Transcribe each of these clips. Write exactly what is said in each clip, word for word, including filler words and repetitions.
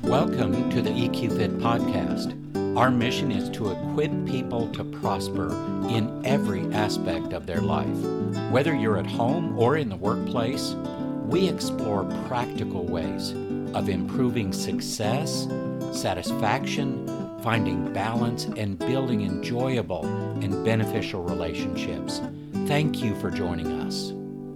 Welcome to the E Q Fit podcast. Our mission is to equip people to prosper in every aspect of their life. Whether you're at home or in the workplace, we explore practical ways of improving success, satisfaction, finding balance, and building enjoyable and beneficial relationships. Thank you for joining us.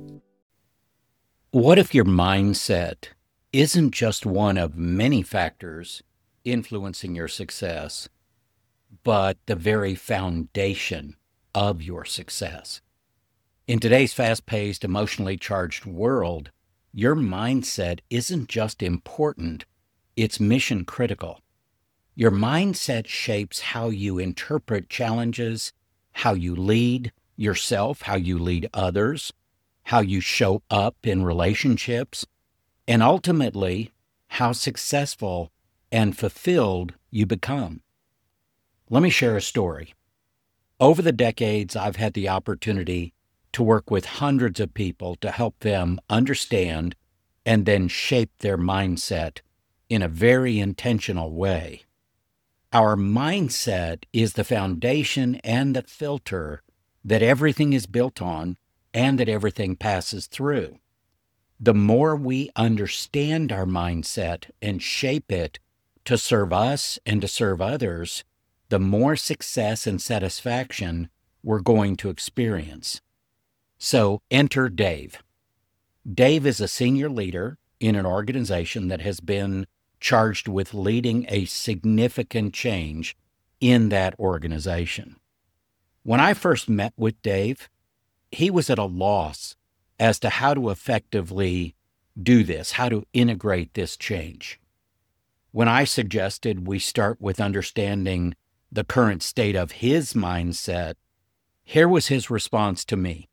What if your mindset isn't just one of many factors influencing your success, but the very foundation of your success? In today's fast-paced, emotionally charged world, your mindset isn't just important, it's mission critical. Your mindset shapes how you interpret challenges, how you lead yourself, how you lead others, how you show up in relationships, and ultimately, how successful and fulfilled you become. Let me share a story. Over the decades, I've had the opportunity to work with hundreds of people to help them understand and then shape their mindset in a very intentional way. Our mindset is the foundation and the filter that everything is built on and that everything passes through. The more we understand our mindset and shape it to serve us and to serve others, the more success and satisfaction we're going to experience. So enter Dave. Dave is a senior leader in an organization that has been charged with leading a significant change in that organization. When I first met with Dave, he was at a loss as to how to effectively do this, how to integrate this change. When I suggested we start with understanding the current state of his mindset, here was his response to me.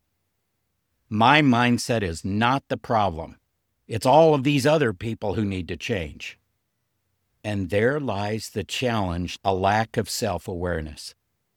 My mindset is not the problem. It's all of these other people who need to change. And there lies the challenge, a lack of self-awareness.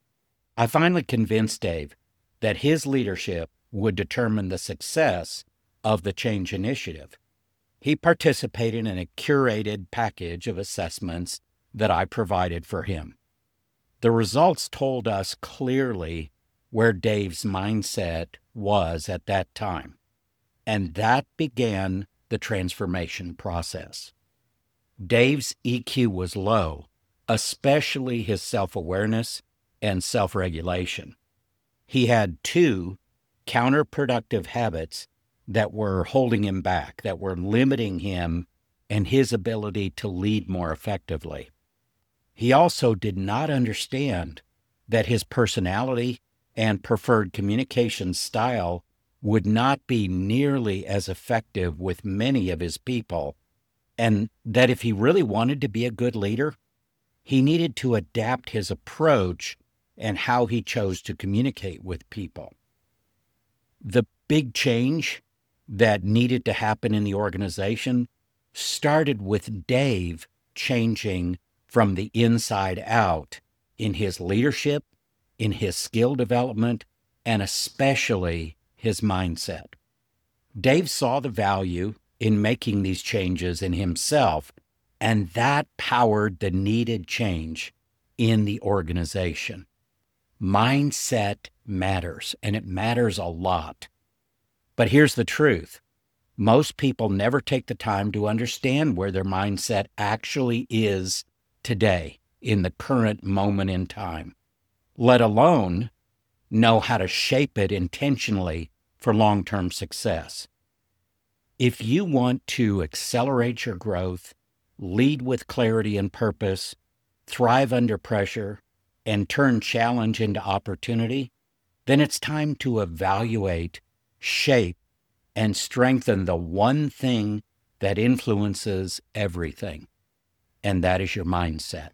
I finally convinced Dave that his leadership would determine the success of the change initiative. He participated in a curated package of assessments that I provided for him. The results told us clearly where Dave's mindset was at that time, and that began the transformation process. Dave's E Q was low, especially his self-awareness and self-regulation. He had two counterproductive habits that were holding him back, that were limiting him and his ability to lead more effectively. He also did not understand that his personality and preferred communication style would not be nearly as effective with many of his people, and that if he really wanted to be a good leader, he needed to adapt his approach and how he chose to communicate with people. The big change that needed to happen in the organization started with Dave changing from the inside out in his leadership, in his skill development, and especially his mindset. Dave saw the value in making these changes in himself, and that powered the needed change in the organization. Mindset matters, and it matters a lot. But here's the truth. Most people never take the time to understand where their mindset actually is today, in the current moment in time, let alone know how to shape it intentionally for long-term success. If you want to accelerate your growth, lead with clarity and purpose, thrive under pressure, and turn challenge into opportunity, then it's time to evaluate, shape, and strengthen the one thing that influences everything, and that is your mindset.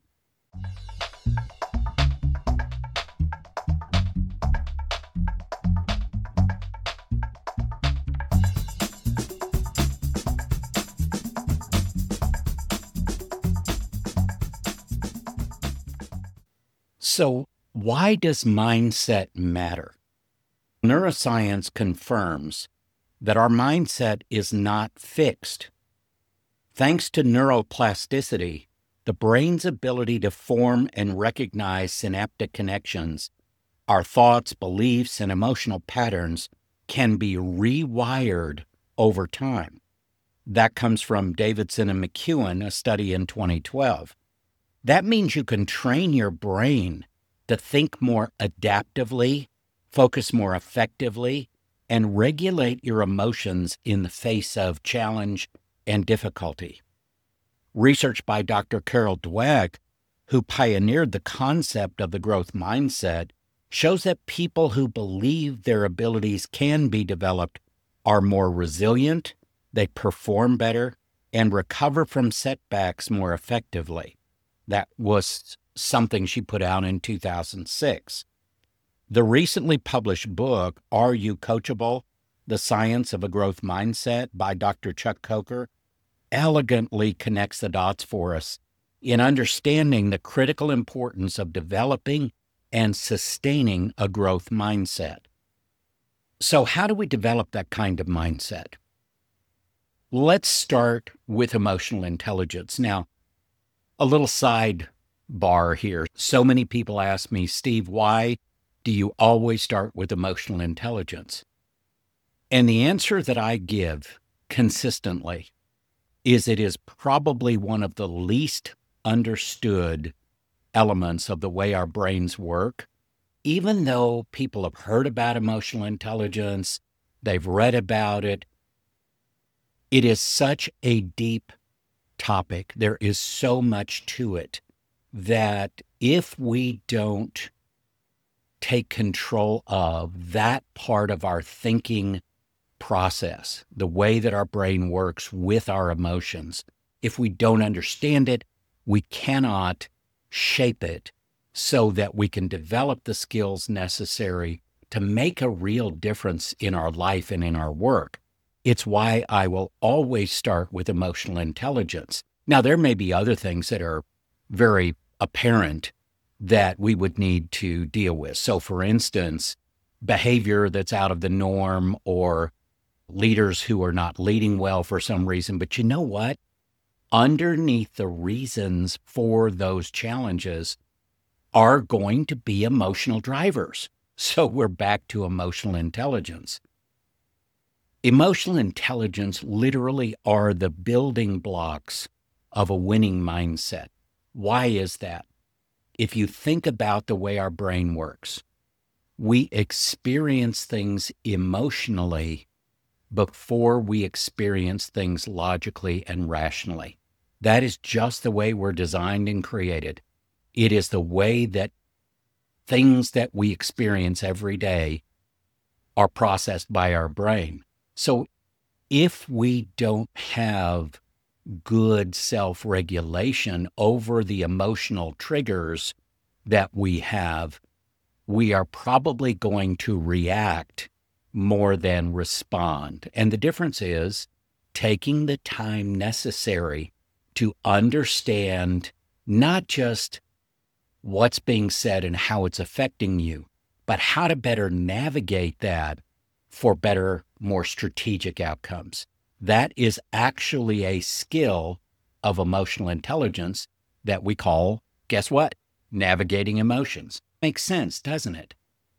So, why does mindset matter? Neuroscience confirms that our mindset is not fixed. Thanks to neuroplasticity, the brain's ability to form and recognize synaptic connections, our thoughts, beliefs, and emotional patterns can be rewired over time. That comes from Davidson and McEwen, a study in twenty twelve. That means you can train your brain to think more adaptively, focus more effectively, and regulate your emotions in the face of challenge and difficulty. Research by Doctor Carol Dweck, who pioneered the concept of the growth mindset, shows that people who believe their abilities can be developed are more resilient, they perform better, and recover from setbacks more effectively. That was something she put out in two thousand six. The recently published book, Are You Coachable? The Science of a Growth Mindset by Doctor Chuck Coker, elegantly connects the dots for us in understanding the critical importance of developing and sustaining a growth mindset. So how do we develop that kind of mindset? Let's start with emotional intelligence. Now, a little sidebar here. So many people ask me, Steve, why do you always start with emotional intelligence? And the answer that I give consistently is it is probably one of the least understood elements of the way our brains work. Even though people have heard about emotional intelligence, they've read about it, it is such a deep topic. There is so much to it that if we don't take control of that part of our thinking process, the way that our brain works with our emotions, if we don't understand it, we cannot shape it so that we can develop the skills necessary to make a real difference in our life and in our work. It's why I will always start with emotional intelligence. Now, there may be other things that are very apparent that we would need to deal with. So, for instance, behavior that's out of the norm or leaders who are not leading well for some reason. But you know what? Underneath the reasons for those challenges are going to be emotional drivers. So we're back to emotional intelligence. Emotional intelligence literally are the building blocks of a winning mindset. Why is that? If you think about the way our brain works, we experience things emotionally before we experience things logically and rationally. That is just the way we're designed and created. It is the way that things that we experience every day are processed by our brain. So if we don't have good self-regulation over the emotional triggers that we have, we are probably going to react more than respond. And the difference is taking the time necessary to understand not just what's being said and how it's affecting you, but how to better navigate that for better, more strategic outcomes. That is actually a skill of emotional intelligence that we call, guess what? Navigating emotions. Makes sense, doesn't it?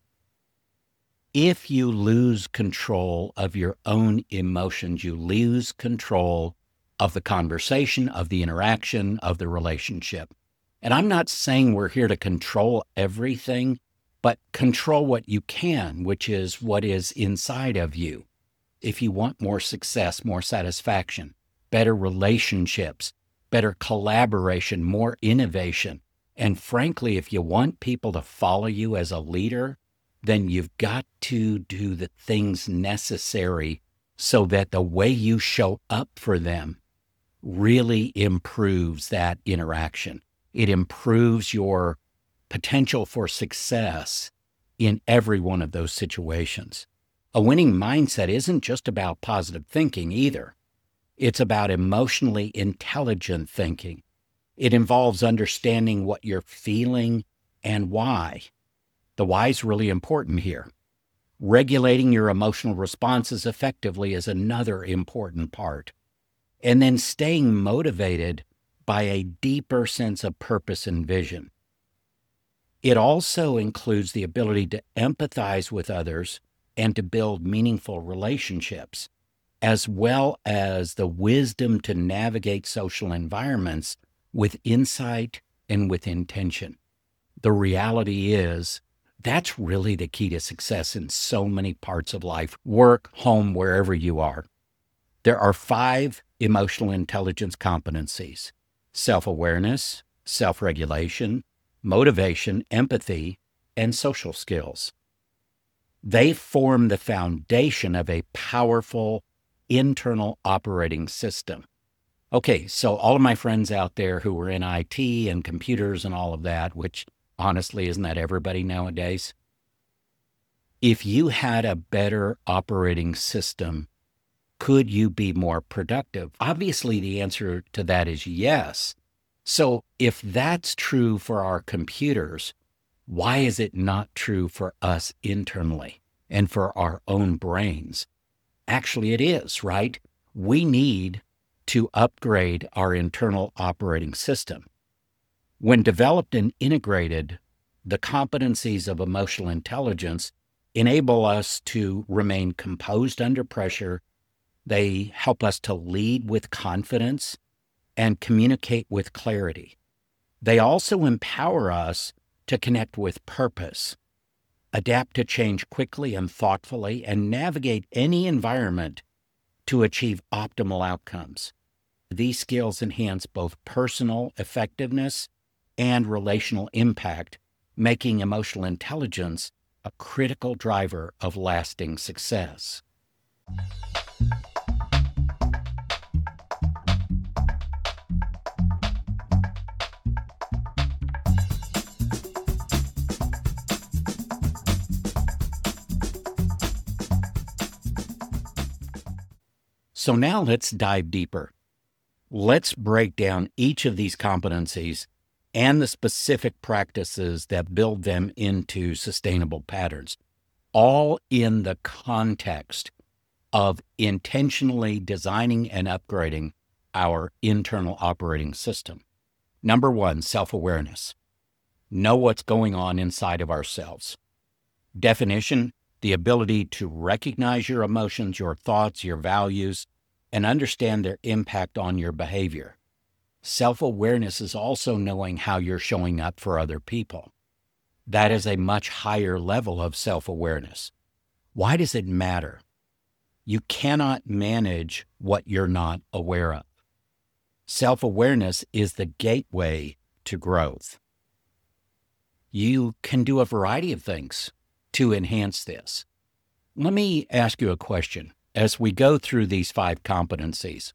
If you lose control of your own emotions, you lose control of the conversation, of the interaction, of the relationship. And I'm not saying we're here to control everything, but control what you can, which is what is inside of you. If you want more success, more satisfaction, better relationships, better collaboration, more innovation, and frankly, if you want people to follow you as a leader, then you've got to do the things necessary so that the way you show up for them really improves that interaction. It improves your potential for success in every one of those situations. A winning mindset isn't just about positive thinking either. It's about emotionally intelligent thinking. It involves understanding what you're feeling and why. The why is really important here. Regulating your emotional responses effectively is another important part. and then staying motivated by a deeper sense of purpose and vision. It also includes the ability to empathize with others and to build meaningful relationships, as well as the wisdom to navigate social environments with insight and with intention. The reality is, that's really the key to success in so many parts of life, work, home, wherever you are. There are five emotional intelligence competencies: self-awareness, self-regulation, motivation, empathy, and social skills. They form the foundation of a powerful internal operating system. Okay, so all of my friends out there who are in I T and computers and all of that, which honestly, isn't that everybody nowadays? If you had a better operating system, could you be more productive? Obviously, the answer to that is yes. So if that's true for our computers, why is it not true for us internally and for our own brains? Actually, it is, right? We need to upgrade our internal operating system. When developed and integrated, the competencies of emotional intelligence enable us to remain composed under pressure. They help us to lead with confidence and communicate with clarity. They also empower us to connect with purpose, adapt to change quickly and thoughtfully, and navigate any environment to achieve optimal outcomes. These skills enhance both personal effectiveness and relational impact, making emotional intelligence a critical driver of lasting success. So now let's dive deeper. Let's break down each of these competencies and the specific practices that build them into sustainable patterns, all in the context of intentionally designing and upgrading our internal operating system. Number one, self-awareness. Know what's going on inside of ourselves. Definition: the ability to recognize your emotions, your thoughts, your values, and understand their impact on your behavior. Self-awareness is also knowing how you're showing up for other people. That is a much higher level of self-awareness. Why does it matter? You cannot manage what you're not aware of. Self-awareness is the gateway to growth. You can do a variety of things to enhance this. Let me ask you a question as we go through these five competencies.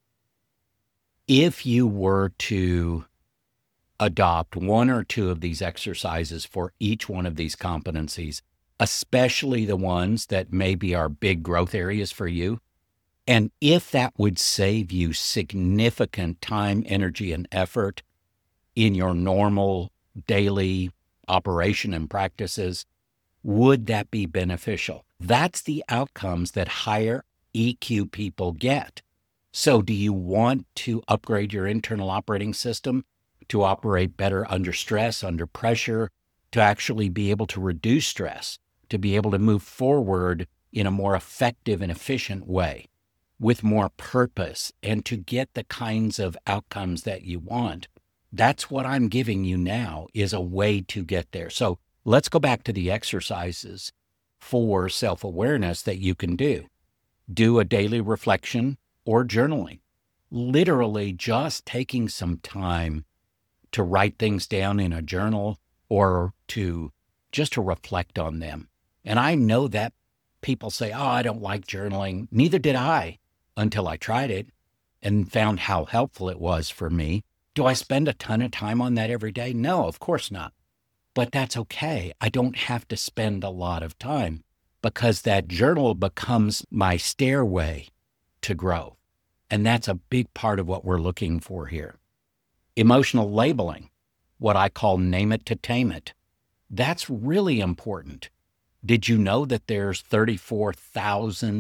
If you were to adopt one or two of these exercises for each one of these competencies, especially the ones that maybe are big growth areas for you, and if that would save you significant time, energy, and effort in your normal daily operation and practices, would that be beneficial? That's the outcomes that higher E Q people get. So do you want to upgrade your internal operating system to operate better under stress, under pressure, to actually be able to reduce stress, to be able to move forward in a more effective and efficient way with more purpose, and to get the kinds of outcomes that you want? That's what I'm giving you now, is a way to get there. So let's go back to the exercises for self-awareness that you can do. Do a daily reflection or journaling. Literally just taking some time to write things down in a journal or to just to reflect on them. And I know that people say, oh, I don't like journaling. Neither did I until I tried it and found how helpful it was for me. Do I spend a ton of time on that every day? No, of course not. But that's okay. I don't have to spend a lot of time because that journal becomes my stairway to grow. And that's a big part of what we're looking for here. Emotional labeling, what I call name it to tame it. That's really important. Did you know that there's thirty-four thousand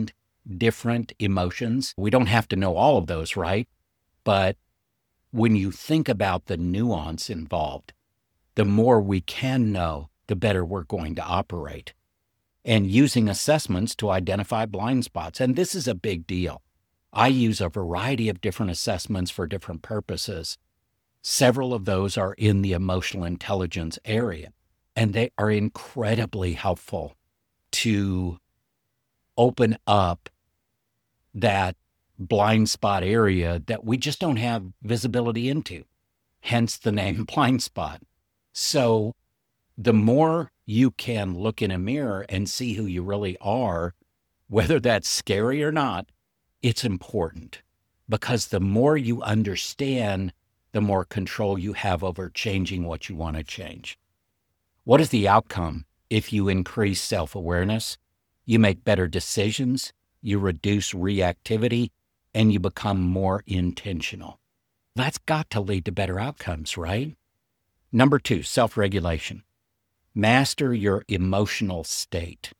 different emotions. We don't have to know all of those, right? But when you think about the nuance involved, the more we can know, the better we're going to operate. And using assessments to identify blind spots. And this is a big deal. I use a variety of different assessments for different purposes. Several of those are in the emotional intelligence area, and they are incredibly helpful to open up that blind spot area that we just don't have visibility into, hence the name blind spot. So the more you can look in a mirror and see who you really are, whether that's scary or not, it's important, because the more you understand, the more control you have over changing what you want to change. What is the outcome if you increase self-awareness? You make better decisions, you reduce reactivity, and you become more intentional. That's got to lead to better outcomes, right? Number two, self-regulation. Master your emotional state.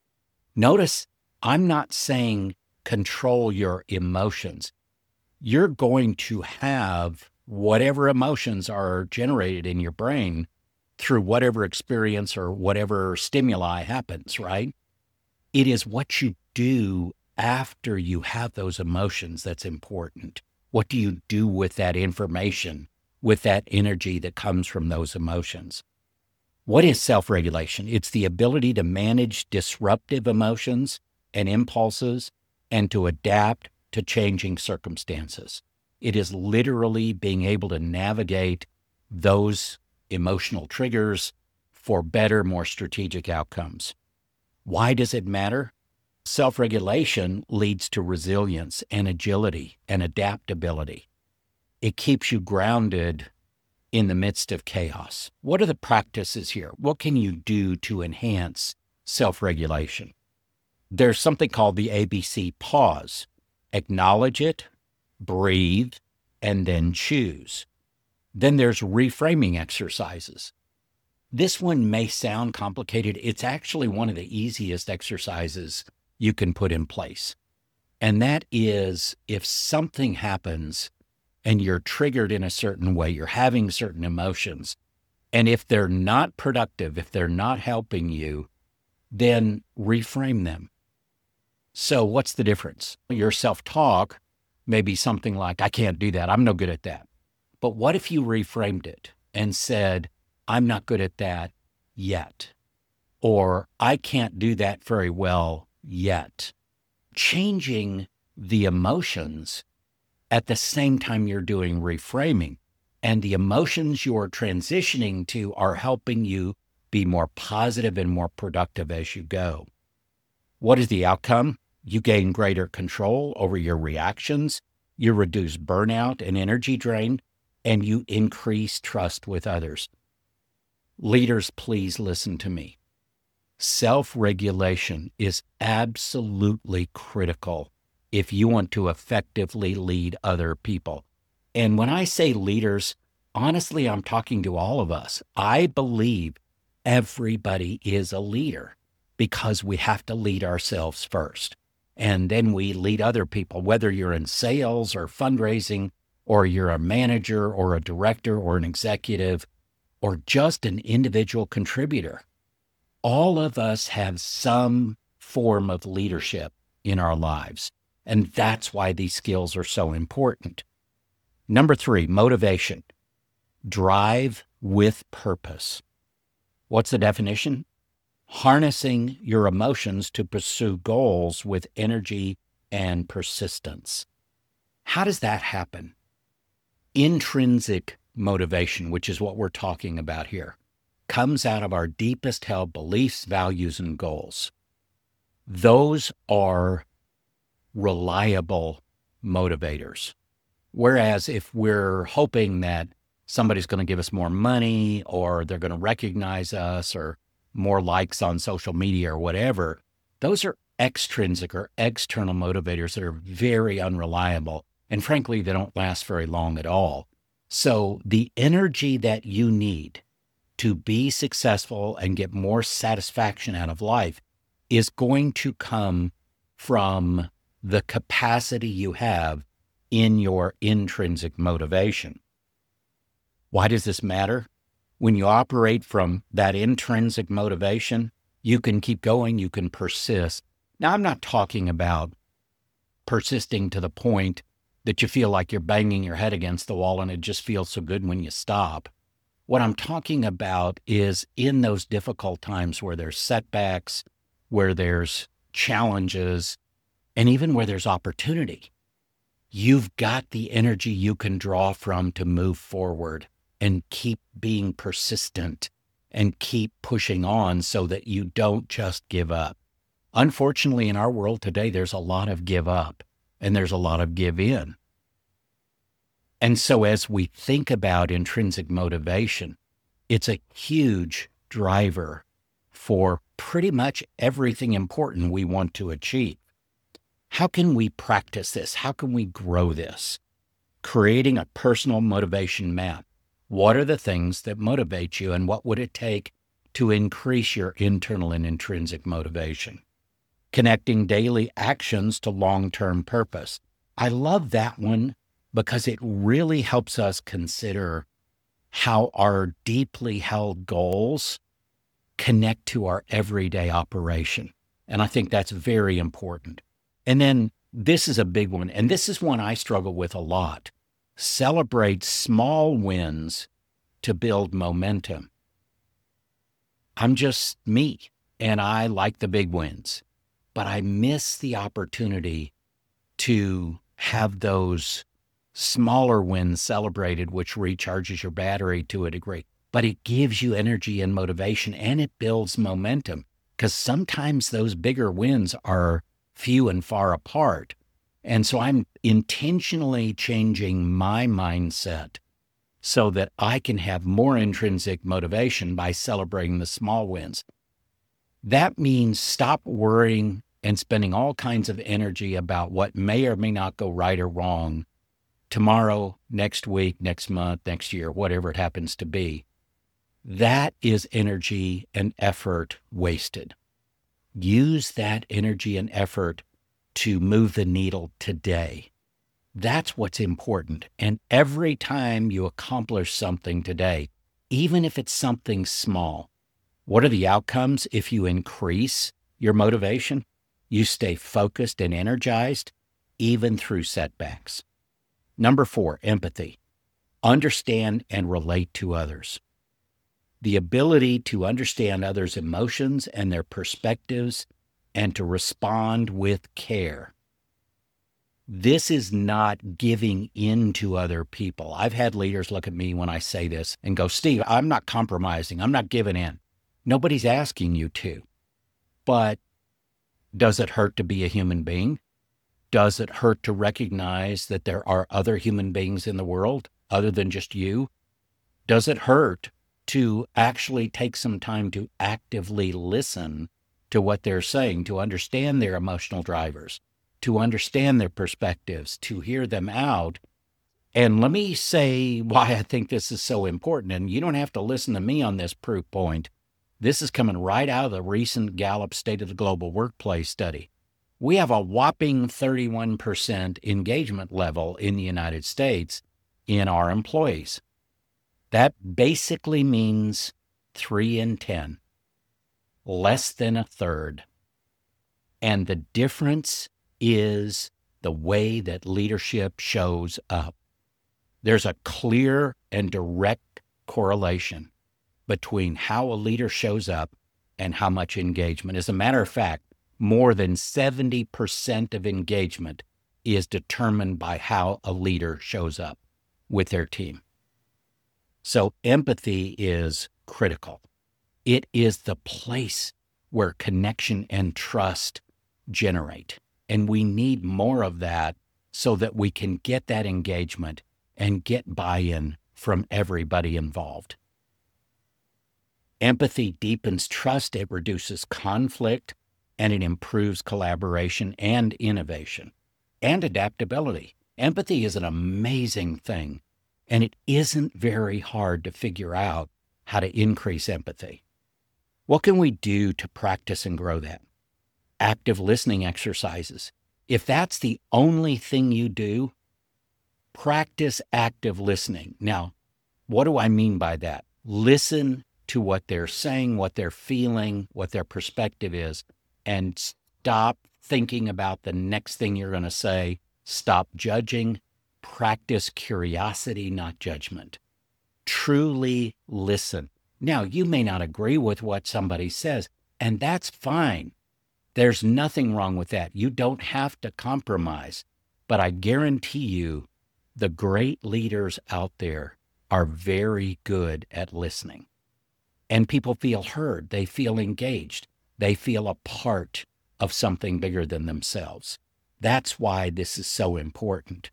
Notice I'm not saying control your emotions. You're going to have whatever emotions are generated in your brain through whatever experience or whatever stimuli happens, right? It is what you do after you have those emotions that's important. What do you do with that information, with that energy that comes from those emotions? What is self-regulation? It's the ability to manage disruptive emotions and impulses and to adapt to changing circumstances. It is literally being able to navigate those emotional triggers for better, more strategic outcomes. Why does it matter? Self-regulation leads to resilience and agility and adaptability. It keeps you grounded in the midst of chaos. What are the practices here? What can you do to enhance self-regulation? There's something called the A B C pause. Acknowledge it, breathe, and then choose. Then there's reframing exercises. This one may sound complicated. It's actually one of the easiest exercises you can put in place. And that is, if something happens and you're triggered in a certain way, you're having certain emotions, and if they're not productive, if they're not helping you, then reframe them. So what's the difference? Your self-talk may be something like, I can't do that. I'm no good at that. But what if you reframed it and said, I'm not good at that yet, or I can't do that very well yet? Changing the emotions at the same time you're doing reframing, and the emotions you're transitioning to are helping you be more positive and more productive as you go. What is the outcome? You gain greater control over your reactions, you reduce burnout and energy drain, and you increase trust with others. Leaders, please listen to me. Self-regulation is absolutely critical if you want to effectively lead other people. And when I say leaders, honestly, I'm talking to all of us. I believe everybody is a leader because we have to lead ourselves first. And then we lead other people, whether you're in sales or fundraising, or you're a manager or a director or an executive, or just an individual contributor. All of us have some form of leadership in our lives, and that's why these skills are so important. Number three, motivation. Drive with purpose. What's the definition? Harnessing your emotions to pursue goals with energy and persistence. How does that happen? Intrinsic motivation, which is what we're talking about here, comes out of our deepest held beliefs, values, and goals. Those are reliable motivators. Whereas if we're hoping that somebody's going to give us more money, or they're going to recognize us, or more likes on social media or whatever, those are extrinsic or external motivators that are very unreliable. And frankly, they don't last very long at all. So the energy that you need to be successful and get more satisfaction out of life is going to come from the capacity you have in your intrinsic motivation. Why does this matter? When you operate from that intrinsic motivation, you can keep going, you can persist. Now, I'm not talking about persisting to the point that you feel like you're banging your head against the wall and it just feels so good when you stop. What I'm talking about is in those difficult times where there's setbacks, where there's challenges, and even where there's opportunity, you've got the energy you can draw from to move forward and keep being persistent and keep pushing on so that you don't just give up. Unfortunately, in our world today, there's a lot of give up and there's a lot of give in. And so as we think about intrinsic motivation, it's a huge driver for pretty much everything important we want to achieve. How can we practice this? How can we grow this? Creating a personal motivation map. What are the things that motivate you and what would it take to increase your internal and intrinsic motivation? Connecting daily actions to long-term purpose. I love that one because it really helps us consider how our deeply held goals connect to our everyday operation. And I think that's very important. And then this is a big one, and this is one I struggle with a lot. Celebrate small wins to build momentum. I'm just me, and I like the big wins, but I miss the opportunity to have those smaller wins celebrated, which recharges your battery to a degree. But it gives you energy and motivation, and it builds momentum, because sometimes those bigger wins are few and far apart. And so I'm intentionally changing my mindset so that I can have more intrinsic motivation by celebrating the small wins. That means stop worrying and spending all kinds of energy about what may or may not go right or wrong tomorrow, next week, next month, next year, whatever it happens to be. That is energy and effort wasted. Use that energy and effort to move the needle today. That's what's important. And every time you accomplish something today, even if it's something small, what are the outcomes if you increase your motivation? You stay focused and energized, even through setbacks. Number four, empathy. Understand and relate to others. The ability to understand others' emotions and their perspectives and to respond with care. This is not giving in to other people. I've had leaders look at me when I say this and go, Steve, I'm not compromising. I'm not giving in. Nobody's asking you to. But does it hurt to be a human being? Does it hurt to recognize that there are other human beings in the world other than just you? Does it hurt to actually take some time to actively listen to what they're saying, to understand their emotional drivers, to understand their perspectives, to hear them out? And let me say why I think this is so important. And you don't have to listen to me on this proof point. This is coming right out of the recent Gallup State of the Global Workplace study. We have a whopping thirty-one percent engagement level in the United States in our employees. That basically means three in ten, less than a third. And the difference is the way that leadership shows up. There's a clear and direct correlation between how a leader shows up and how much engagement. As a matter of fact, more than seventy percent of engagement is determined by how a leader shows up with their team. So empathy is critical. It is the place where connection and trust generate. And we need more of that so that we can get that engagement and get buy-in from everybody involved. Empathy deepens trust, it reduces conflict, and it improves collaboration and innovation and adaptability. Empathy is an amazing thing, and it isn't very hard to figure out how to increase empathy. What can we do to practice and grow that? active listening exercises. If that's the only thing you do, practice active listening. Now, what do I mean by that? Listen to what they're saying, what they're feeling, what their perspective is, and stop thinking about the next thing you're going to say. Stop judging. Practice curiosity, not judgment. Truly listen. Now, you may not agree with what somebody says, and that's fine. There's nothing wrong with that. You don't have to compromise. But I guarantee you, the great leaders out there are very good at listening. And people feel heard. They feel engaged. They feel a part of something bigger than themselves. That's why this is so important.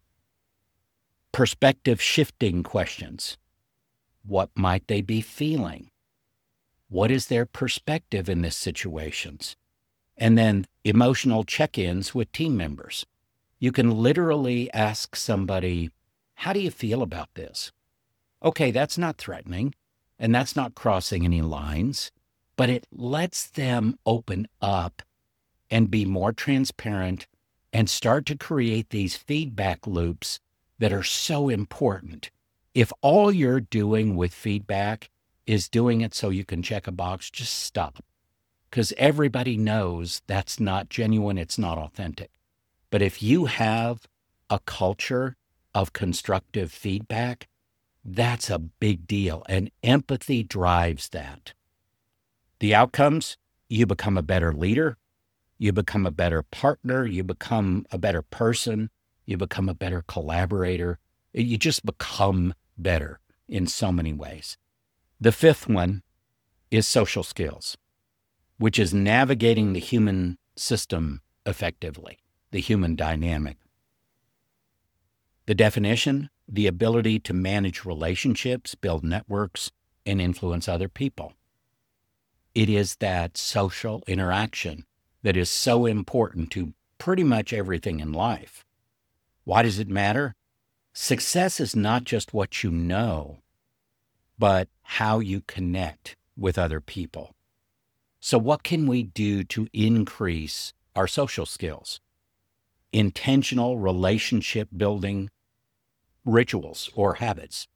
Perspective shifting questions. What might they be feeling? What is their perspective in this situations? And then emotional check-ins with team members. You can literally ask somebody, how do you feel about this? Okay, that's not threatening, and that's not crossing any lines, but it lets them open up and be more transparent and start to create these feedback loops that are so important. If all you're doing with feedback is doing it so you can check a box, just stop. Because everybody knows that's not genuine, it's not authentic. But if you have a culture of constructive feedback, that's a big deal, and empathy drives that. The outcomes, you become a better leader, you become a better partner, you become a better person, you become a better collaborator, you just become better in so many ways. The fifth one is social skills, which is navigating the human system effectively, the human dynamic. The definition, the ability to manage relationships, build networks, and influence other people. It is that social interaction that is so important to pretty much everything in life. Why does it matter? Success is not just what you know, but how you connect with other people. So what can we do to increase our social skills? Intentional relationship building rituals or habits.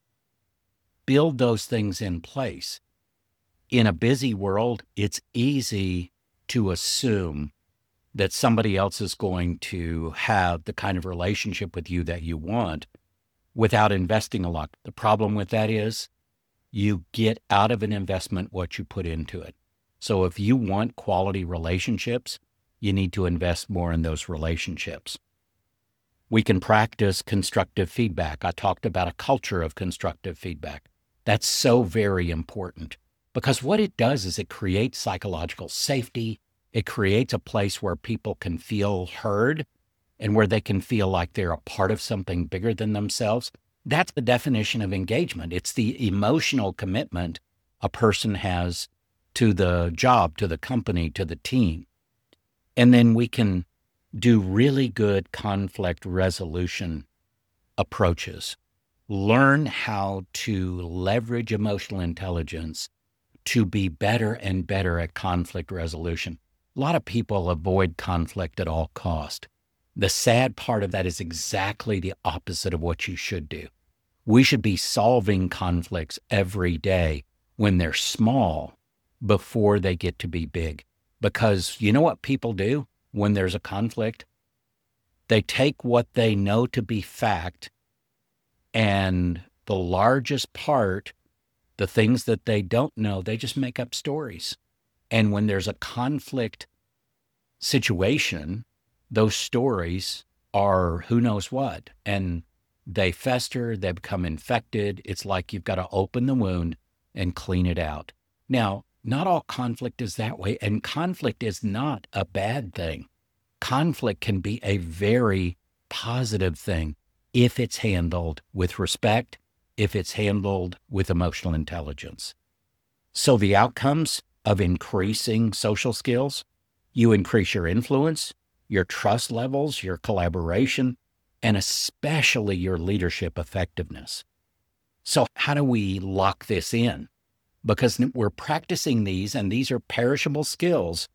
Build those things in place. In a busy world, it's easy to assume that somebody else is going to have the kind of relationship with you that you want without investing a lot. The problem with that is you get out of an investment what you put into it. So if you want quality relationships, you need to invest more in those relationships. We can practice constructive feedback. I talked about a culture of constructive feedback. That's so very important because what it does is it creates psychological safety. It creates a place where people can feel heard and where they can feel like they're a part of something bigger than themselves. That's the definition of engagement. It's the emotional commitment a person has to the job, to the company, to the team. And then we can do really good conflict resolution approaches. Learn how to leverage emotional intelligence to be better and better at conflict resolution. A lot of people avoid conflict at all cost. The sad part of that is exactly the opposite of what you should do. We should be solving conflicts every day when they're small before they get to be big. Because you know what people do when there's a conflict? They take what they know to be fact, and the largest part, the things that they don't know, they just make up stories. And when there's a conflict situation, those stories are who knows what. And they fester, they become infected. It's like you've got to open the wound and clean it out. Now, not all conflict is that way, and conflict is not a bad thing. Conflict can be a very positive thing if it's handled with respect, if it's handled with emotional intelligence. So the outcomes of increasing social skills, you increase your influence, your trust levels, your collaboration, and especially your leadership effectiveness. So how do we lock this in? Because we're practicing these, and these are perishable skills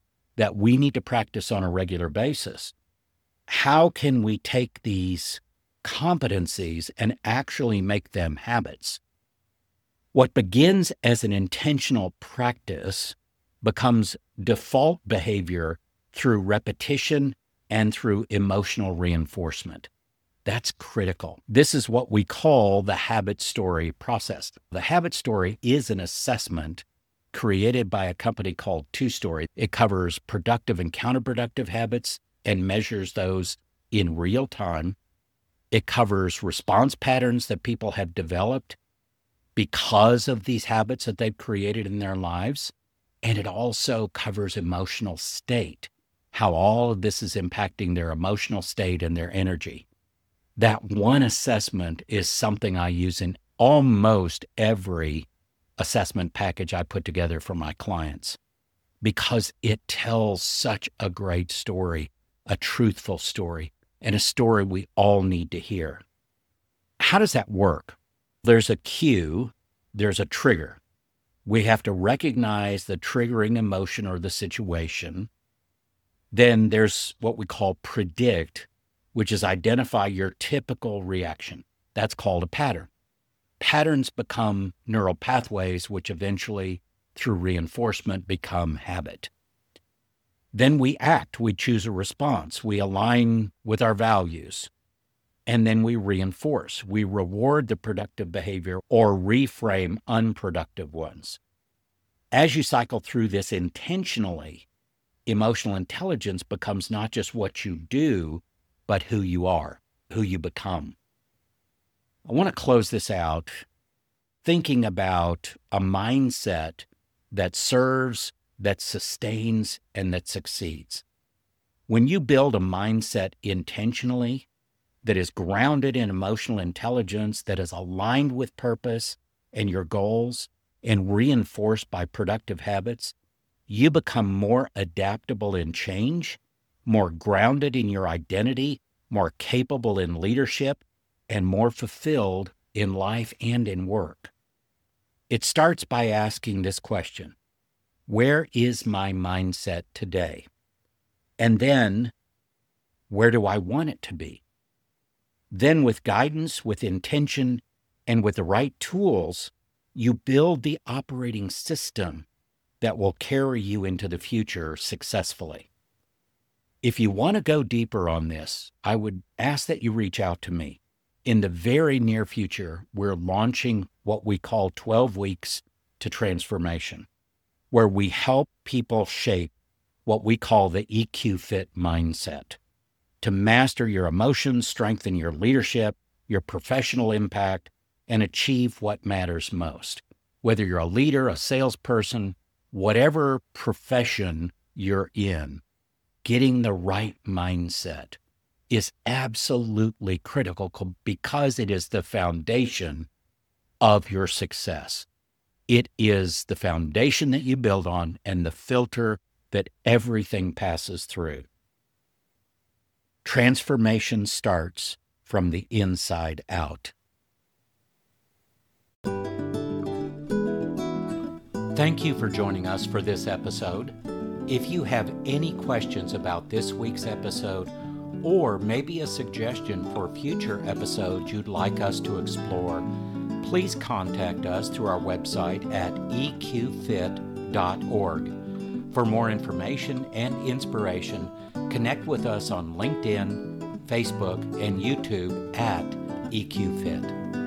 that we need to practice on a regular basis. How can we take these competencies and actually make them habits? What begins as an intentional practice becomes default behavior through repetition and through emotional reinforcement. That's critical. This is what we call the habit story process. The habit story is an assessment created by a company called Two Story. It covers productive and counterproductive habits and measures those in real time. It covers response patterns that people have developed because of these habits that they've created in their lives. And it also covers emotional state, how all of this is impacting their emotional state and their energy. That one assessment is something I use in almost every assessment package I put together for my clients because it tells such a great story, a truthful story, and a story we all need to hear. How does that work? There's a cue, there's a trigger. We have to recognize the triggering emotion or the situation. Then there's what we call predict, which is identify your typical reaction. That's called a pattern. Patterns become neural pathways, which eventually, through reinforcement, become habit. Then we act, we choose a response, we align with our values, and then we reinforce. We reward the productive behavior or reframe unproductive ones. As you cycle through this intentionally, emotional intelligence becomes not just what you do, but who you are, who you become. I want to close this out thinking about a mindset that serves, that sustains, and that succeeds. When you build a mindset intentionally that is grounded in emotional intelligence, that is aligned with purpose and your goals, and reinforced by productive habits, you become more adaptable in change, more grounded in your identity, more capable in leadership, and more fulfilled in life and in work. It starts by asking this question: where is my mindset today? And then, where do I want it to be? Then with guidance, with intention, and with the right tools, you build the operating system that will carry you into the future successfully. If you want to go deeper on this, I would ask that you reach out to me. In the very near future, we're launching what we call twelve weeks to Transformation, where we help people shape what we call the E Q Fit mindset to master your emotions, strengthen your leadership, your professional impact, and achieve what matters most. Whether you're a leader, a salesperson, whatever profession you're in, getting the right mindset is absolutely critical because it is the foundation of your success. It is the foundation that you build on and the filter that everything passes through. Transformation starts from the inside out. Thank you for joining us for this episode. If you have any questions about this week's episode, or maybe a suggestion for future episodes you'd like us to explore, please contact us through our website at e q fit dot org. For more information and inspiration, connect with us on LinkedIn, Facebook, and YouTube at E Q Fit.